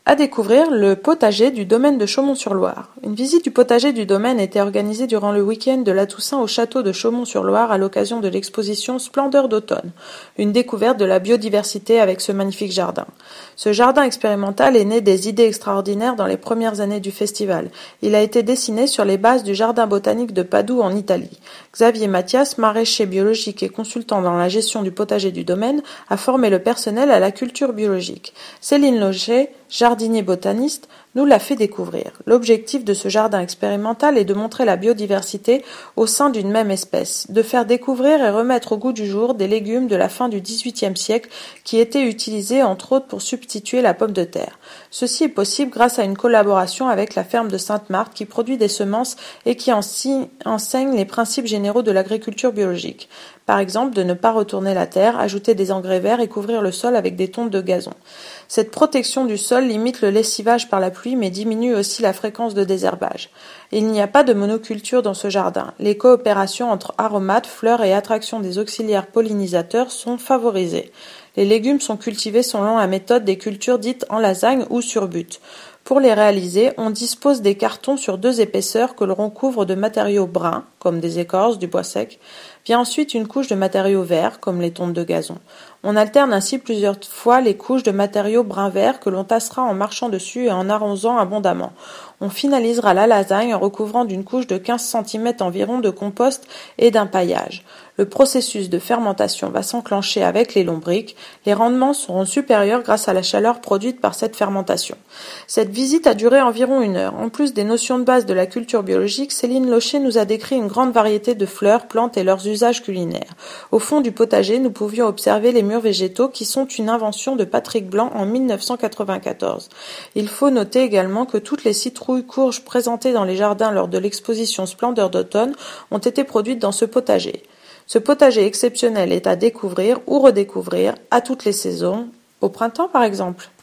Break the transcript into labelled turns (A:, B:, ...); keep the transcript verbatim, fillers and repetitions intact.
A: À découvrir le potager du domaine de Chaumont-sur-Loire. Une visite du potager du domaine était organisée durant le week-end de la Toussaint au château de Chaumont-sur-Loire à l'occasion de l'exposition Splendeur d'automne, une découverte de la biodiversité avec ce magnifique jardin. Ce jardin expérimental est né des idées extraordinaires dans les premières années du festival. Il a été dessiné sur les bases du jardin botanique de Padoue en Italie. Xavier Mathias, maraîcher biologique et consultant dans la gestion du potager du domaine, a formé le personnel à la culture biologique. Céline Loger, jardinier botaniste, nous l'a fait découvrir. L'objectif de ce jardin expérimental est de montrer la biodiversité au sein d'une même espèce, de faire découvrir et remettre au goût du jour des légumes de la fin du dix-huitième siècle qui étaient utilisés entre autres pour substituer la pomme de terre. Ceci est possible grâce à une collaboration avec la ferme de Sainte-Marthe qui produit des semences et qui enseigne les principes généraux de l'agriculture biologique. Par exemple, de ne pas retourner la terre, ajouter des engrais verts et couvrir le sol avec des tontes de gazon. Cette protection du sol limite le lessivage par la pluie mais diminue aussi la fréquence de désherbage. Il n'y a pas de monoculture dans ce jardin. Les coopérations entre aromates, fleurs et attraction des auxiliaires pollinisateurs sont favorisées. Les légumes sont cultivés selon la méthode des cultures dites en lasagne ou sur butte. Pour les réaliser, on dispose des cartons sur deux épaisseurs que l'on recouvre de matériaux bruns, comme des écorces, du bois sec. Vient ensuite une couche de matériaux verts, comme les tontes de gazon. On alterne ainsi plusieurs fois les couches de matériaux brun-vert que l'on tassera en marchant dessus et en arrosant abondamment. On finalisera la lasagne en recouvrant d'une couche de quinze centimètres environ de compost et d'un paillage. Le processus de fermentation va s'enclencher avec les lombrics. Les rendements seront supérieurs grâce à la chaleur produite par cette fermentation. Cette visite a duré environ une heure. En plus des notions de base de la culture biologique, Céline Locher nous a décrit une grande variété de fleurs, plantes et leurs usages culinaires. Au fond du potager, nous pouvions observer les murs végétaux qui sont une invention de Patrick Blanc en mille neuf cent quatre-vingt-quatorze. Il faut noter également que toutes les citrouilles courges présentées dans les jardins lors de l'exposition Splendeur d'automne ont été produites dans ce potager. Ce potager exceptionnel est à découvrir ou redécouvrir à toutes les saisons, au printemps par exemple.